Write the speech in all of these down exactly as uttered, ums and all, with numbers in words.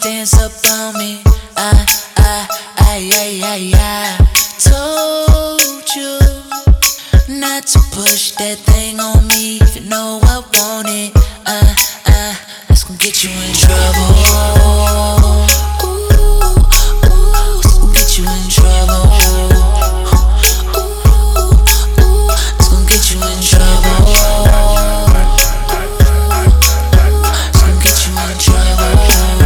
dance up on me. I, I, I, I, I, I told you not to push that thing on me. If you know I want it, uh, uh, that's gonna get you in trouble. Ooh, ooh, it's gonna get you in trouble. Ooh, ooh, it's gonna get you in trouble. It's gonna get you in trouble.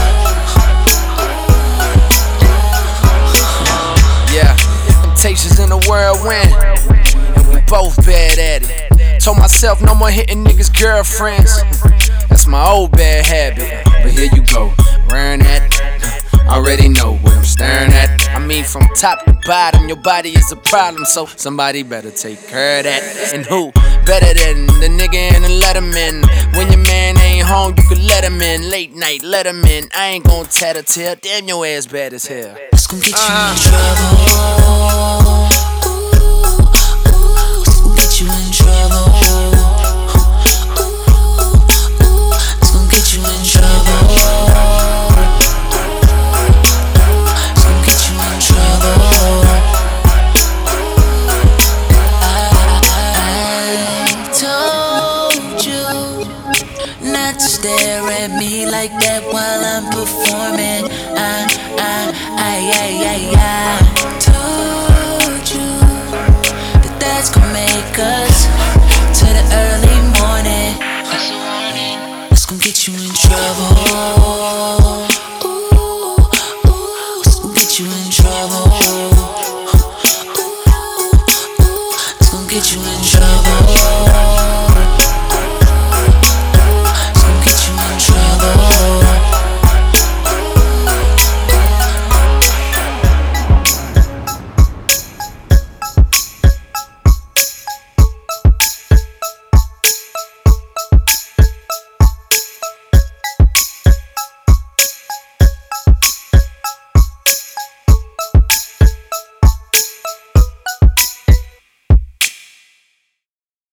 Yeah, temptations in the whirlwind, and we both bad at it. Told myself no more hitting niggas' girlfriends. That's my old bad habit. But here you go, wearing that. Already know what I'm staring at. I mean, from top to bottom, your body is a problem, so somebody better take care of that. And who better than the nigga in the Letterman? When your man ain't home, you can let him in. Late night, let him in. I ain't gon' tattle tale. Damn, your ass bad as hell. It's gon' get you uh-huh. in trouble. Ooh, ooh, it's gon' get you in trouble. Ooh, ooh, it's gon' get you in trouble. It's gon' get you in trouble. I, I told you not to stare at me like that while I'm performing. I, I, I, I, I, I told you that that's gonna make us